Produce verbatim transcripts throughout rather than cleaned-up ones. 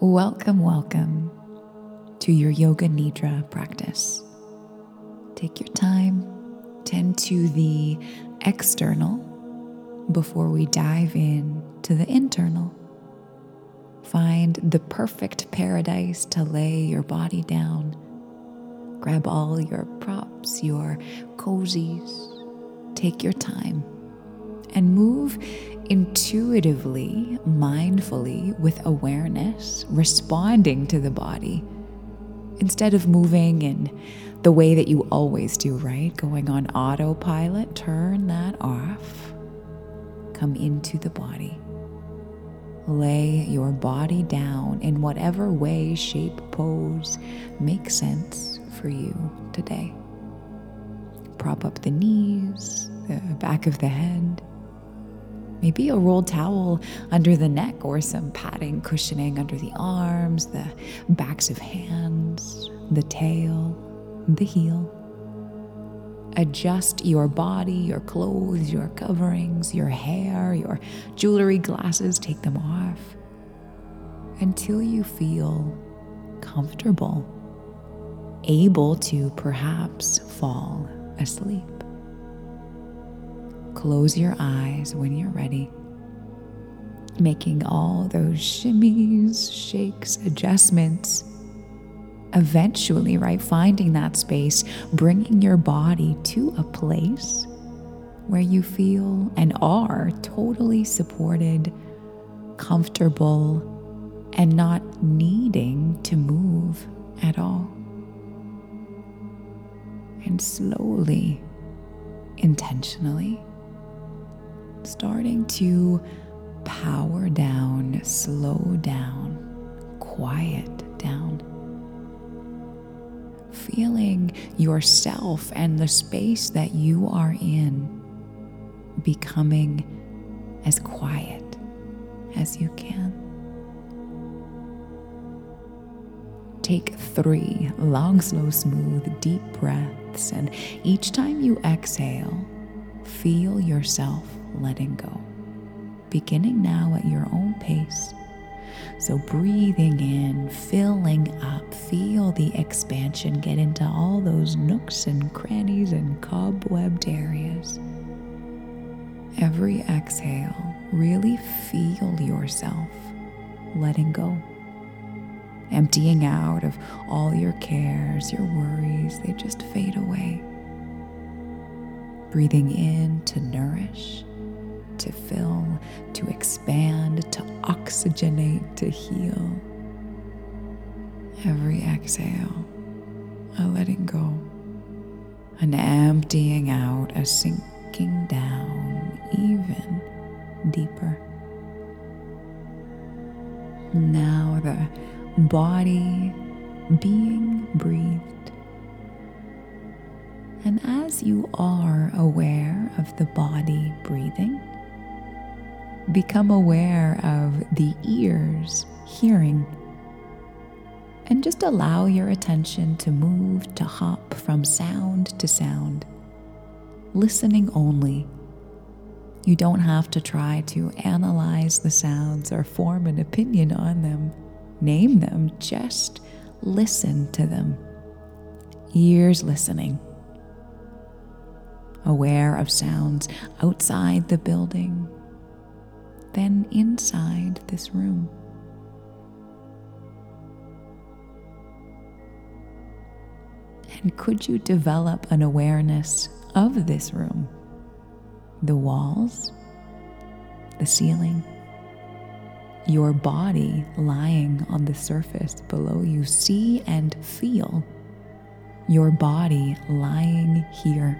Welcome, welcome to your Yoga Nidra practice. Take your time, tend to the external before we dive in to the internal. Find the perfect paradise to lay your body down. Grab all your props, your cozies. Take your time and move intuitively, mindfully, with awareness, responding to the body, instead of moving in the way that you always do, right? Going on autopilot, turn that off. Come into the body. Lay your body down in whatever way, shape, pose makes sense for you today. Prop up the knees, the back of the head. Maybe a rolled towel under the neck or some padding, cushioning under the arms, the backs of hands, the tail, the heel. Adjust your body, your clothes, your coverings, your hair, your jewelry, glasses, take them off until you feel comfortable, able to perhaps fall asleep. Close your eyes when you're ready, making all those shimmies, shakes, adjustments. Eventually, right, finding that space, bringing your body to a place where you feel and are totally supported, comfortable, and not needing to move at all. And slowly, intentionally, starting to power down, slow down, quiet down. Feeling yourself and the space that you are in becoming as quiet as you can. Take three long, slow, smooth, deep breaths, and each time you exhale, feel yourself letting go, beginning now at your own pace. So breathing in, filling up, feel the expansion, get into all those nooks and crannies and cobwebbed areas. Every exhale, really feel yourself letting go, emptying out of all your cares, your worries, they just fade away. Breathing in to nourish, to fill, to expand, to oxygenate, to heal. Every exhale, a letting go, an emptying out, a sinking down even deeper. Now the body being breathed. And as you are aware of the body breathing, become aware of the ears hearing, and just allow your attention to move, to hop from sound to sound, listening only. You don't have to try to analyze the sounds or form an opinion on them, name them, just listen to them. Ears listening, aware of sounds outside the building, then inside this room. And could you develop an awareness of this room? The walls, the ceiling, your body lying on the surface below you. See and feel your body lying here,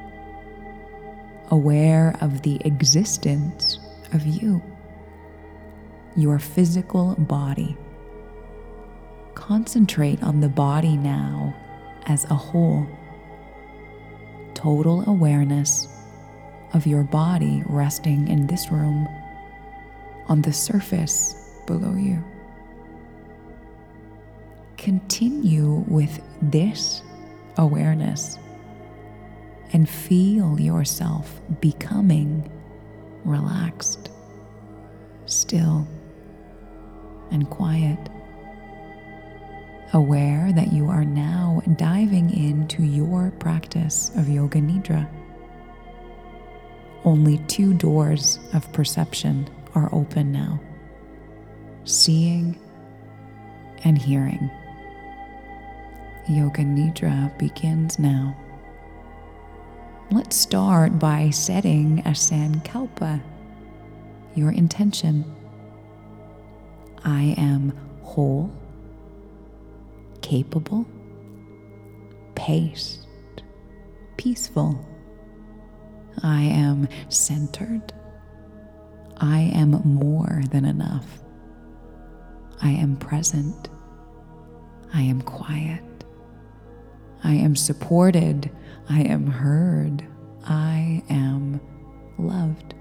aware of the existence of you, your physical body. Concentrate on the body now as a whole. Total awareness of your body resting in this room on the surface below you. Continue with this awareness and feel yourself becoming relaxed, still, and quiet. aware that you are now diving into your practice of Yoga Nidra. Only two doors of perception are open now: seeing and hearing. Yoga Nidra begins now. Let's start by setting a Sankalpa, your intention. I am whole, capable, paced, peaceful. I am centered. I am more than enough. I am present. I am quiet. I am supported. I am heard. I am loved.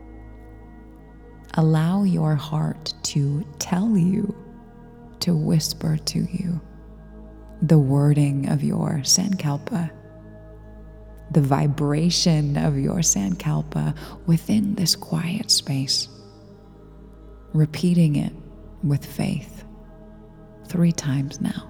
Allow your heart to tell you, to whisper to you, the wording of your Sankalpa, the vibration of your Sankalpa within this quiet space. Repeating it with faith three times now.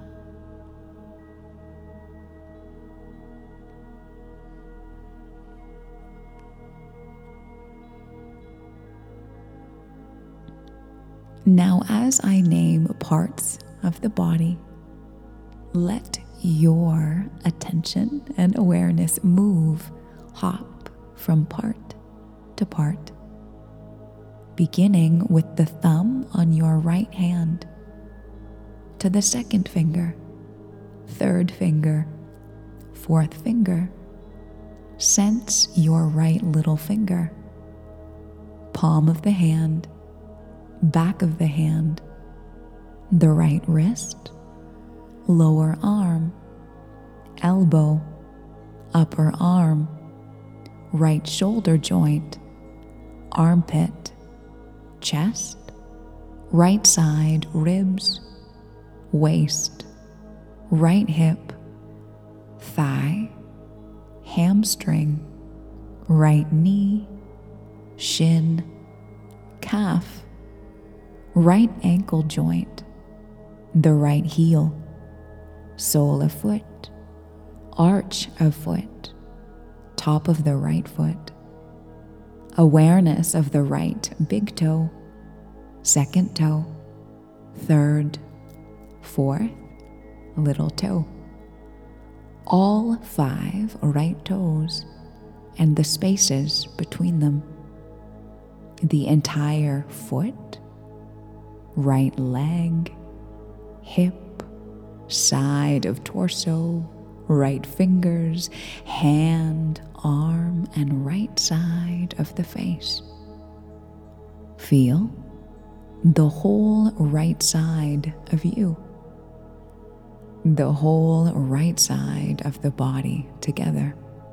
Now, as I name parts of the body, let your attention and awareness move, hop from part to part, beginning with the thumb on your right hand to the second finger, third finger, fourth finger. Sense your right little finger, palm of the hand, back of the hand, the right wrist, lower arm, elbow, upper arm, right shoulder joint, armpit, chest, right side ribs, waist, right hip, thigh, hamstring, right knee, shin, calf, right ankle joint, the right heel, sole of foot, arch of foot, top of the right foot, awareness of the right big toe, second toe, third, fourth, little toe, all five right toes and the spaces between them, the entire foot, right leg, hip, side of torso, right fingers, hand, arm, and right side of the face. Feel the whole right side of you, the whole right side of the body together.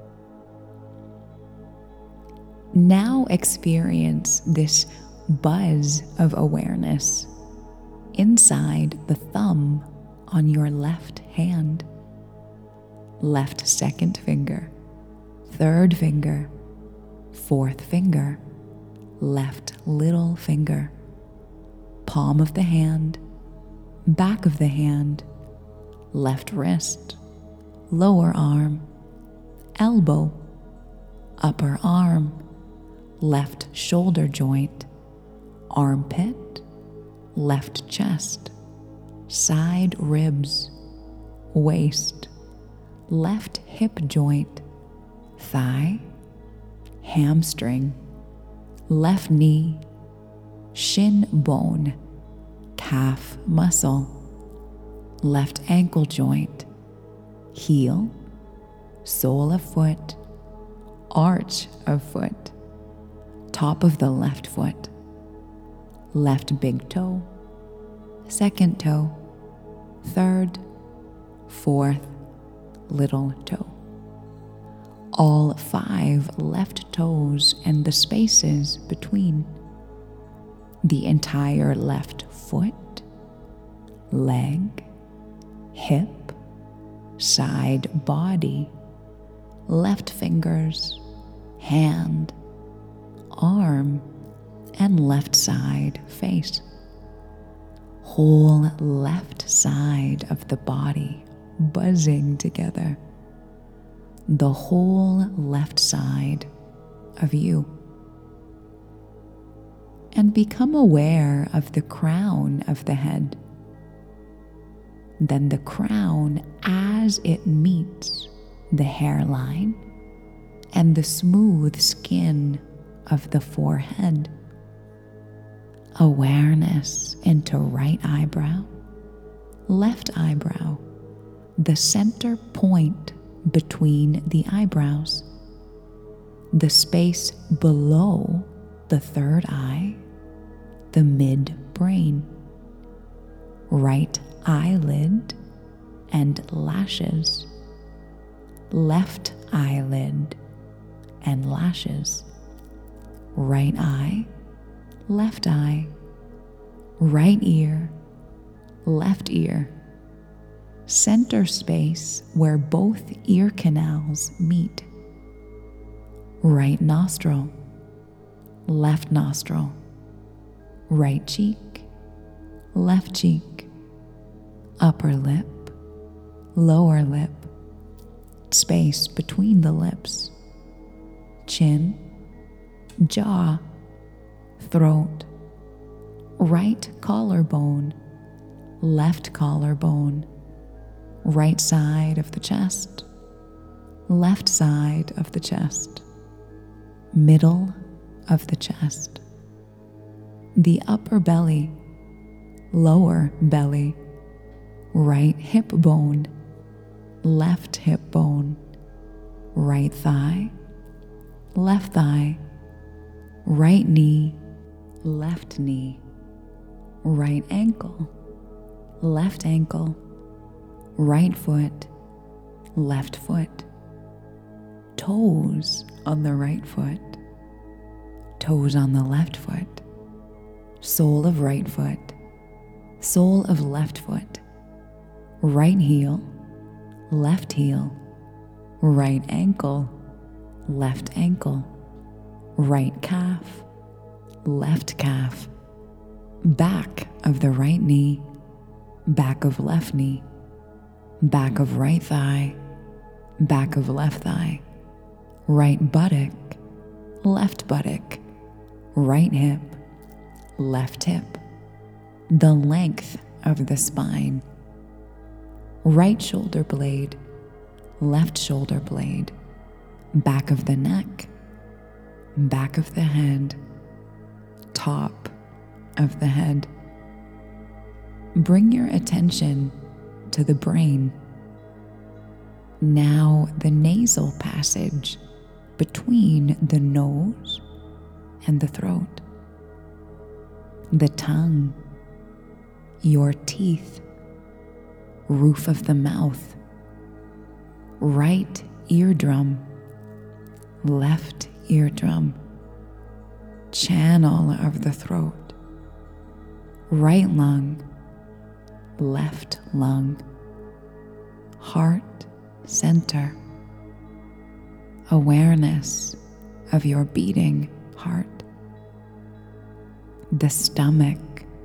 Now experience this buzz of awareness inside the thumb on your left hand, left second finger, third finger, fourth finger, left little finger, palm of the hand, back of the hand, left wrist, lower arm, elbow, upper arm, left shoulder joint, armpit, left chest, side ribs, waist, left hip joint, thigh, hamstring, left knee, shin bone, calf muscle, left ankle joint, heel, sole of foot, arch of foot, top of the left foot, left big toe, second toe, third, fourth, little toe. All five left toes and the spaces between. The entire left foot, leg, hip, side body, left fingers, hand, arm, and left side face. whole left side of the body buzzing together, the whole left side of you. And become aware of the crown of the head. Then the crown as it meets the hairline and the smooth skin of the forehead. Awareness into right eyebrow, left eyebrow, the center point between the eyebrows, the space below the third eye, the midbrain, right eyelid and lashes, left eyelid and lashes, right eye, left eye, right ear, left ear, center space where both ear canals meet, right nostril, left nostril, right cheek, left cheek, upper lip, lower lip, space between the lips, chin, jaw, throat, right collarbone, left collarbone, right side of the chest, left side of the chest, middle of the chest, the upper belly, lower belly, right hip bone, left hip bone, right thigh, left thigh, right knee, left knee, right ankle, left ankle, right foot, left foot, toes on the right foot, toes on the left foot, sole of right foot, sole of left foot, right heel, left heel, right ankle, left ankle, right calf, left calf, back of the right knee, back of left knee, back of right thigh, back of left thigh, right buttock, left buttock, right hip, left hip, the length of the spine, right shoulder blade, left shoulder blade, back of the neck, back of the head, top of the head. Bring your attention to the brain. Now the nasal passage between the nose and the throat, the tongue, your teeth, roof of the mouth, right eardrum, left eardrum, channel of the throat, right lung, left lung, heart center, awareness of your beating heart, the stomach.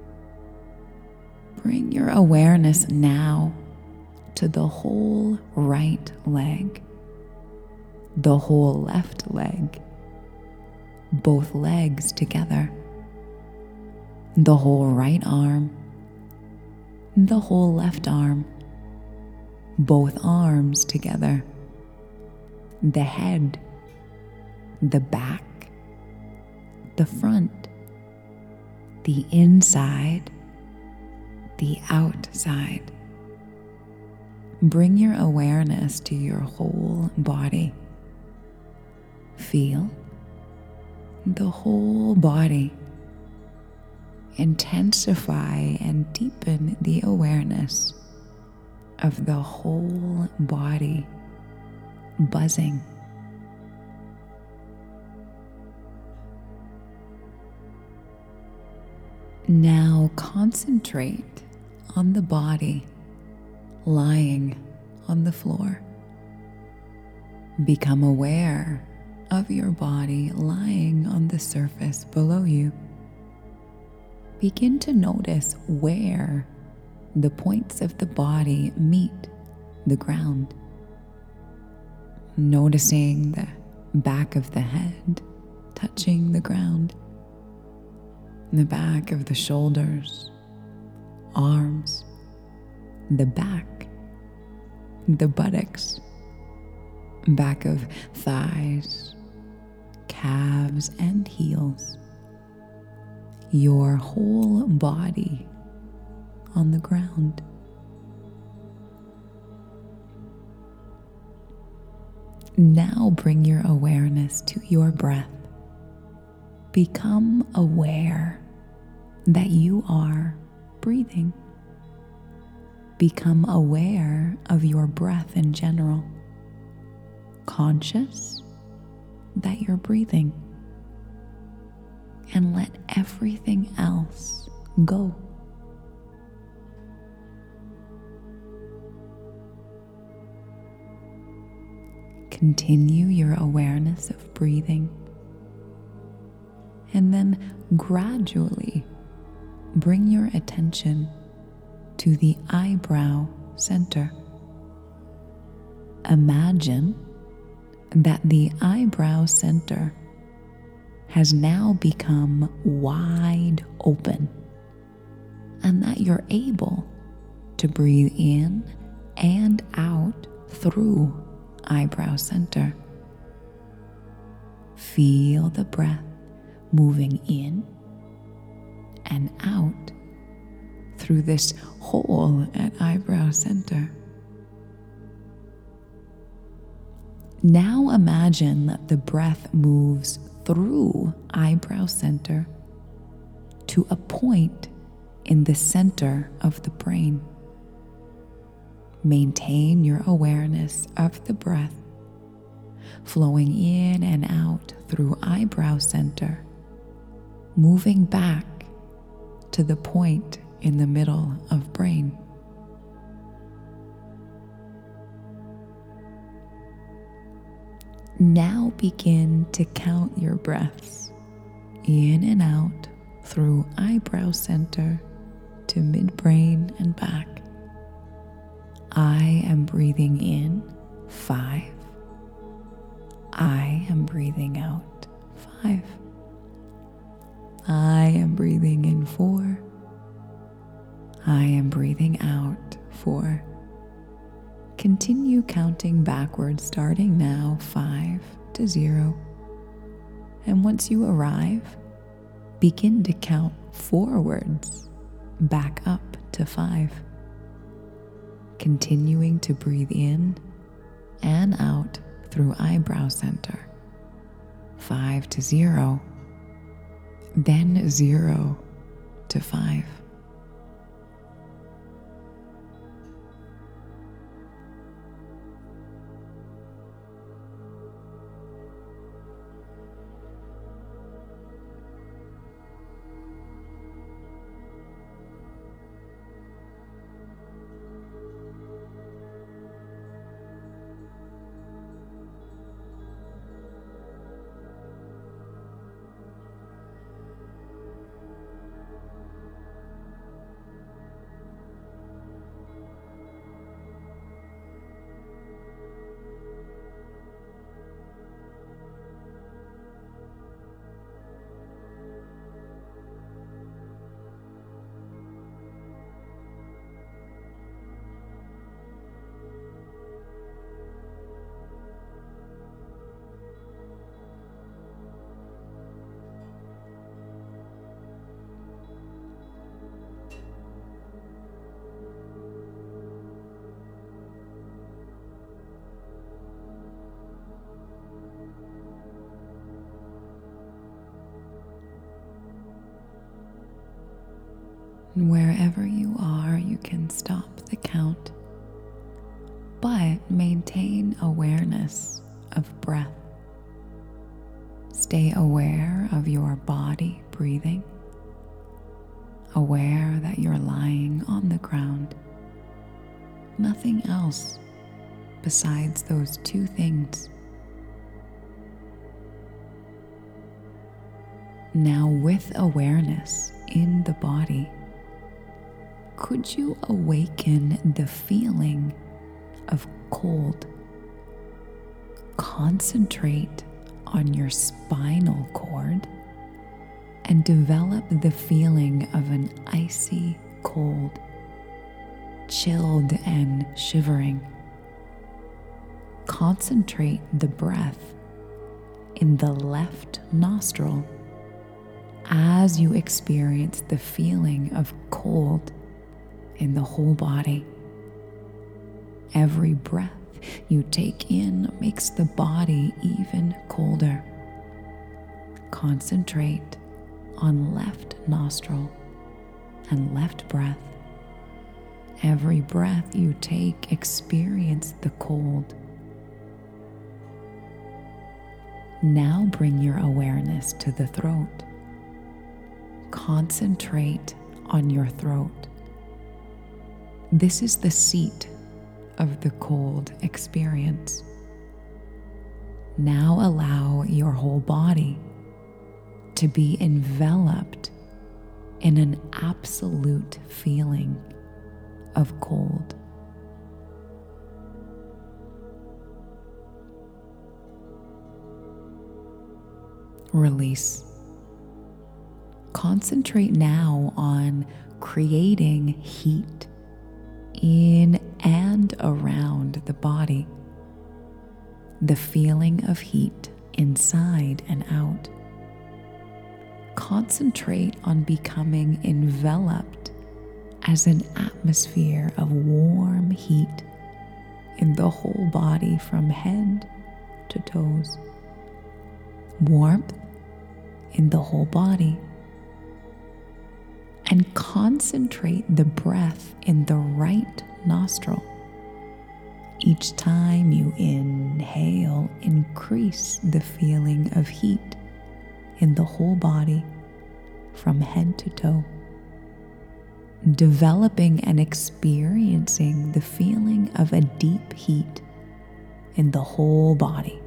Bring your awareness now to the whole right leg, the whole left leg, both legs together, the whole right arm, the whole left arm, both arms together, the head, the back, the front, the inside, the outside. Bring your awareness to your whole body. Feel the whole body. Intensify and deepen the awareness of the whole body buzzing. Now concentrate on the body lying on the floor. Become aware of your body lying on the surface below you. begin to notice where the points of the body meet the ground. Noticing the back of the head touching the ground, the back of the shoulders, arms, the back, the buttocks, back of thighs, calves, and heels. Your whole body on the ground. Now bring your awareness to your breath. Become aware that you are breathing. Become aware of your breath in general. Conscious that you're breathing. And let everything else go. Continue your awareness of breathing, and then gradually bring your attention to the eyebrow center. Imagine that the eyebrow center has now become wide open, and that you're able to breathe in and out through eyebrow center. Feel the breath moving in and out through this hole at eyebrow center. Now imagine that the breath moves through eyebrow center to a point in the center of the brain. Maintain your awareness of the breath flowing in and out through eyebrow center, moving back to the point in the middle of brain. Now begin to count your breaths in and out through eyebrow center to midbrain and back. I am breathing in five. I am breathing out five. I am breathing in four. I am breathing out four. Continue counting backwards, starting now five to zero. And once you arrive, begin to count forwards, back up to five. Continuing to breathe in and out through eyebrow center. Five to zero, then zero to five. Wherever you are, you can stop the count, but maintain awareness of breath. Stay aware of your body breathing, aware that you're lying on the ground. Nothing else besides those two things. Now, with awareness in the body, could you awaken the feeling of cold? Concentrate on your spinal cord and develop the feeling of an icy cold, chilled and shivering. Concentrate the breath in the left nostril as you experience the feeling of cold in the whole body. Every breath you take in makes the body even colder. Concentrate on left nostril and left breath. Every breath you take, experience the cold. Now bring your awareness to the throat. Concentrate on your throat. This is the seat of the cold experience. Now allow your whole body to be enveloped in an absolute feeling of cold. Release. Concentrate now on creating heat in and around the body. The feeling of heat inside and out. Concentrate on becoming enveloped as an atmosphere of warm heat in the whole body from head to toes. Warmth in the whole body. And concentrate the breath in the right nostril. Each time you inhale, increase the feeling of heat in the whole body from head to toe. Developing and experiencing the feeling of a deep heat in the whole body.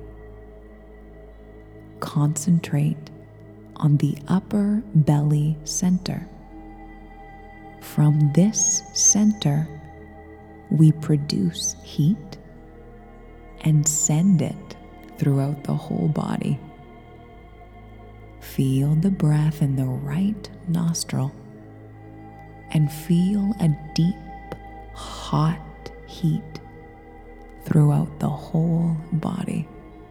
Concentrate on the upper belly center. From this center, we produce heat and send it throughout the whole body. Feel the breath in the right nostril and feel a deep, hot heat throughout the whole body.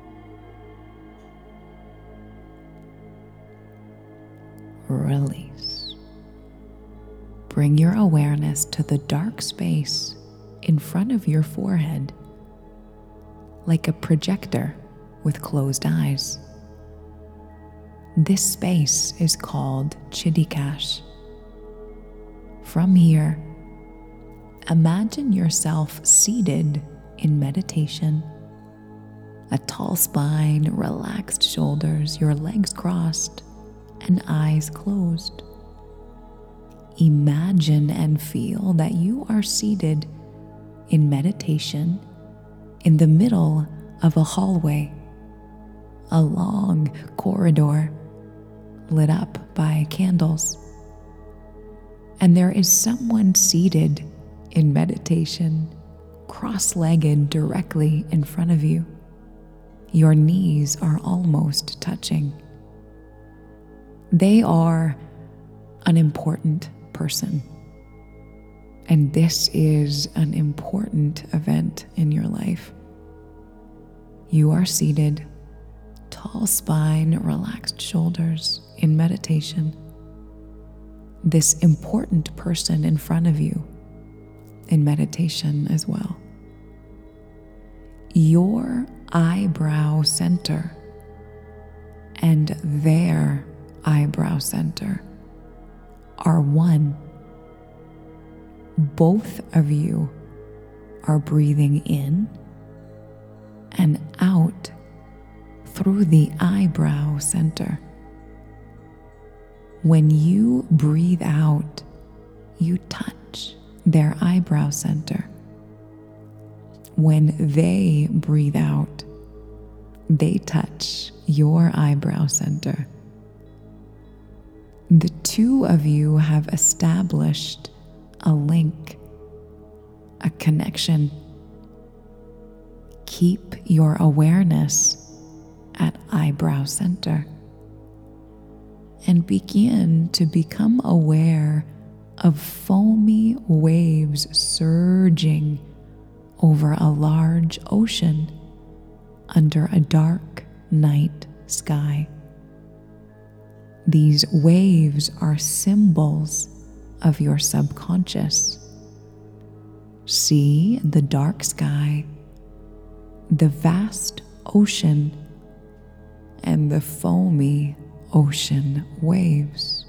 Release. Bring your awareness to the dark space in front of your forehead, like a projector with closed eyes. This space is called Chittakash. From here, imagine yourself seated in meditation, a tall spine, relaxed shoulders, your legs crossed, and eyes closed. Imagine and feel that you are seated in meditation in the middle of a hallway, a long corridor lit up by candles. And there is someone seated in meditation, cross-legged directly in front of you. Your knees are almost touching. They are an important person. And this is an important event in your life. You are seated, tall spine, relaxed shoulders, in meditation. This important person in front of you in meditation as well. Your eyebrow center and their eyebrow center are one. Both of you are breathing in and out through the eyebrow center. When you breathe out, you touch their eyebrow center. When they breathe out, they touch your eyebrow center. The two of you have established a link, a connection. Keep your awareness at eyebrow center and begin to become aware of foamy waves surging over a large ocean under a dark night sky. These waves are symbols of your subconscious. See the dark sky, the vast ocean, and the foamy ocean waves.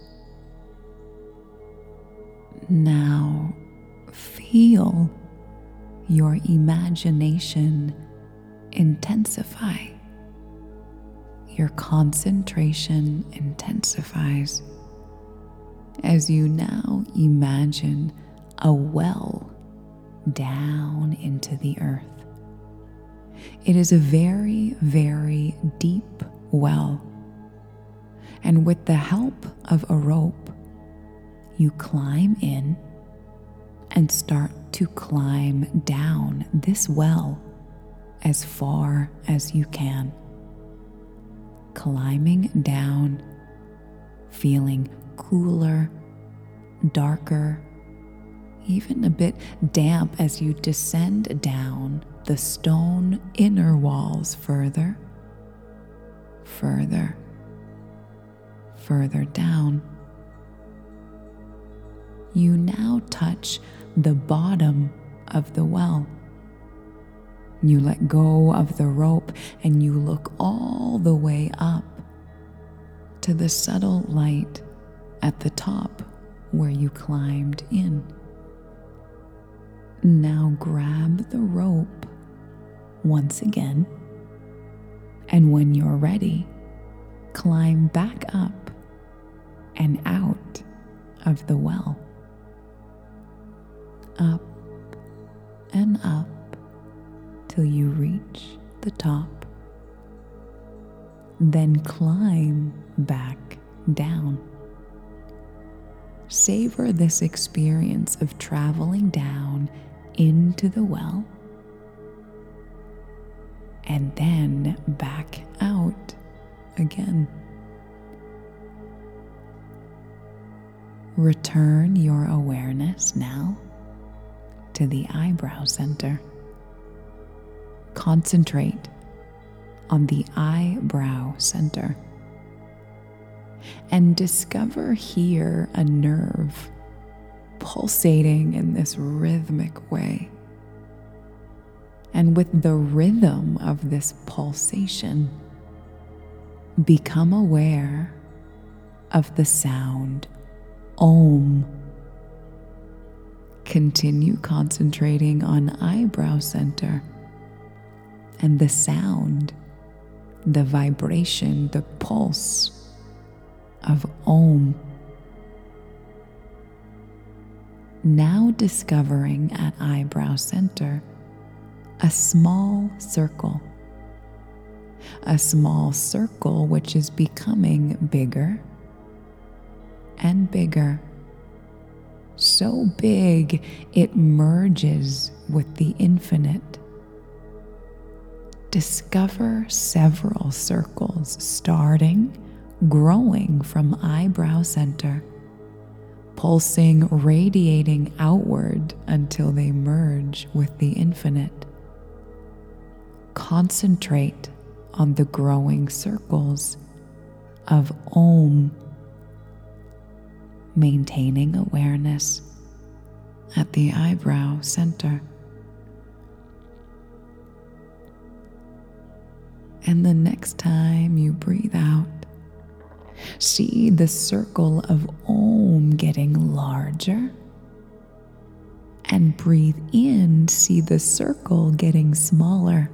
Now feel your imagination intensify. Your concentration intensifies as you now imagine a well down into the earth. It is a very, very deep well, and with the help of a rope, you climb in and start to climb down this well as far as you can. Climbing down, feeling cooler, darker, even a bit damp as you descend down the stone inner walls further, further, further down. You now touch the bottom of the well. You let go of the rope and you look all the way up to the subtle light at the top where you climbed in. Now grab the rope once again, and when you're ready, climb back up and out of the well. Up and up till you reach the top. Then climb back down. Savor this experience of traveling down into the well and then back out again. Return your awareness now to the eyebrow center. Concentrate on the eyebrow center and discover here a nerve pulsating in this rhythmic way. And with the rhythm of this pulsation, become aware of the sound Om. Continue concentrating on eyebrow center and the sound, the vibration, the pulse of Om. Now discovering at eyebrow center a small circle. A small circle which is becoming bigger and bigger. So big it merges with the infinite. Discover several circles starting, growing from eyebrow center, pulsing, radiating outward until they merge with the infinite. Concentrate on the growing circles of Om, maintaining awareness at the eyebrow center. And the next time you breathe out, see the circle of Om getting larger, and breathe in, see the circle getting smaller.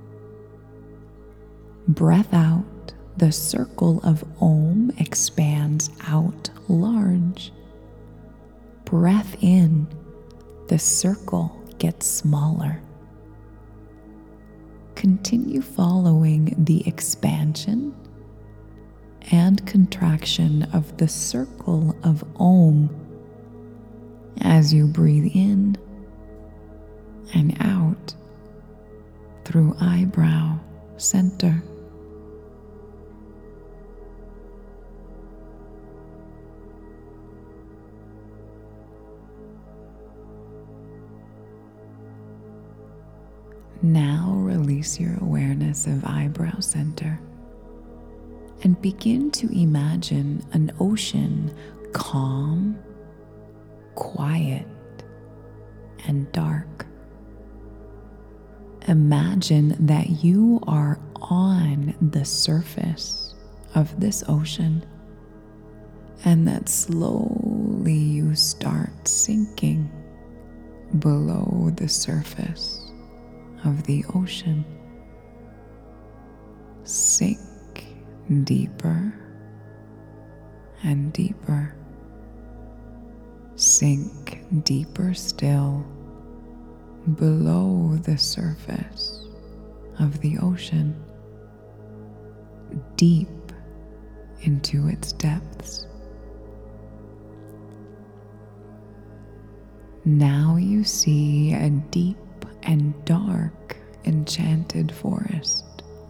Breath out, the circle of Om expands out large. Breath in, the circle gets smaller. Continue following the expansion and contraction of the circle of Om as you breathe in and out through eyebrow center. Now release your awareness of eyebrow center and begin to imagine an ocean calm, quiet, and dark. Imagine that you are on the surface of this ocean and that slowly you start sinking below the surface of the ocean. Sink deeper and deeper. Sink deeper still below the surface of the ocean, deep into its depths. Now you see a deep and dark enchanted forest.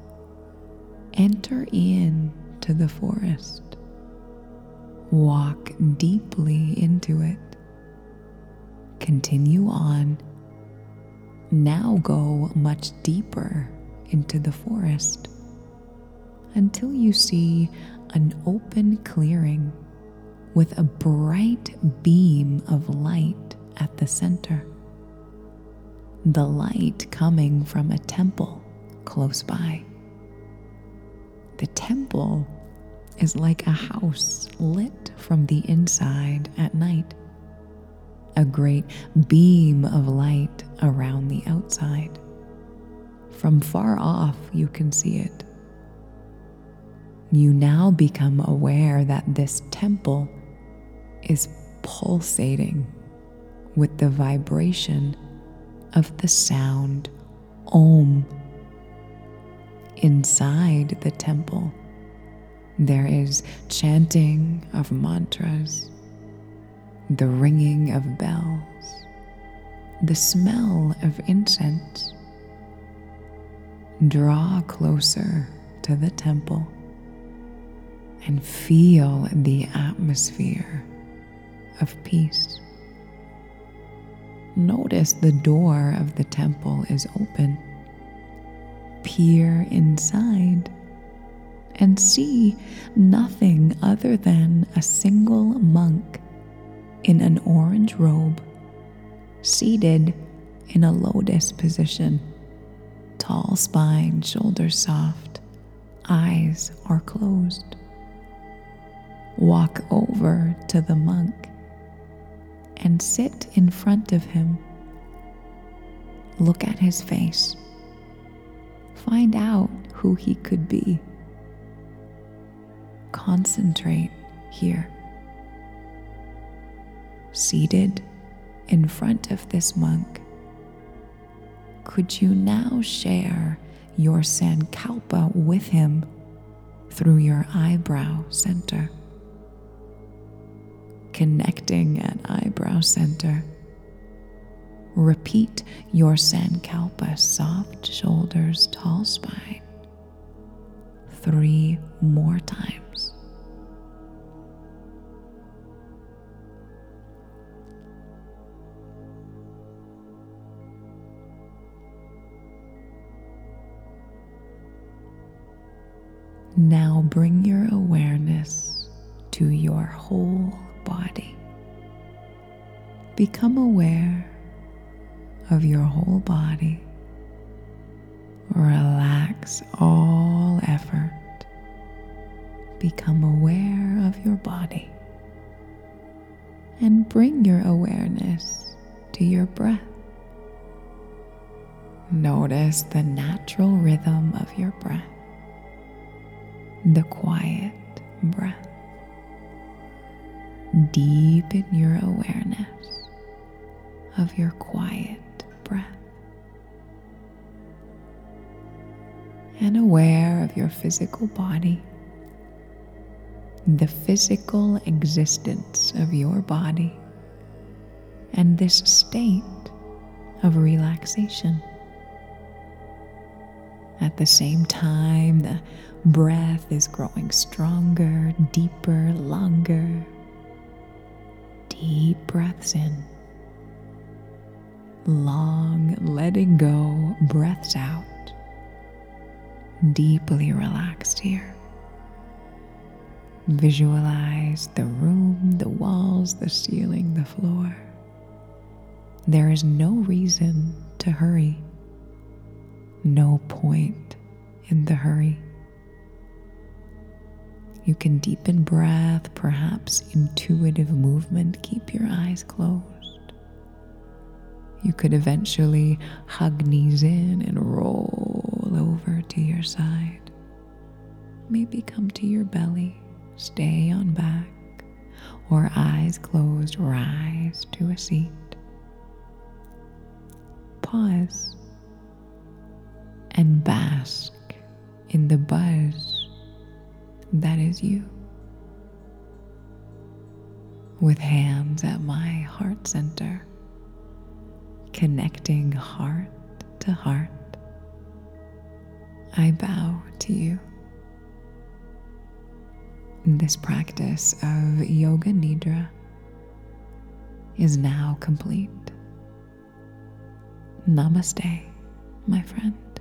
Enter in to the forest. Walk deeply into it. Continue on. Now go much deeper into the forest until you see an open clearing with a bright beam of light at the center. The light coming from a temple close by. The temple is like a house lit from the inside at night. A great beam of light around the outside. From far off, you can see it. You now become aware that this temple is pulsating with the vibration of the sound Om. Inside the temple, there is chanting of mantras, the ringing of bells, the smell of incense. Draw closer to the temple and feel the atmosphere of peace. Notice the door of the temple is open. Peer inside and see nothing other than a single monk in an orange robe, seated in a lotus position, tall spine, shoulders soft, eyes are closed. Walk over to the monk and sit in front of him. Look at his face. Find out who he could be. Concentrate here. Seated in front of this monk, could you now share your sankalpa with him through your eyebrow center? Connecting at eyebrow center, repeat your sankalpa, soft shoulders, tall spine, three more times. Now bring your awareness to your whole body. Become aware of your whole body. Relax all effort. Become aware of your body. And bring your awareness to your breath. Notice the natural rhythm of your breath. The quiet breath. Deepen your awareness of your quiet breath. And aware of your physical body, the physical existence of your body and this state of relaxation. At the same time, the breath is growing stronger, deeper, longer. Deep breaths in. Long, letting go, breaths out. Deeply relaxed here. Visualize the room, the walls, the ceiling, the floor. There is no reason to hurry. No point in the hurry. You can deepen breath, perhaps intuitive movement. Keep your eyes closed. You could eventually hug knees in and roll over to your side. Maybe come to your belly, stay on back, or eyes closed, rise to a seat. Pause and bask in the buzz that is you. With hands at my heart center, connecting heart to heart, I bow to you. This practice of Yoga Nidra is now complete. Namaste, my friend.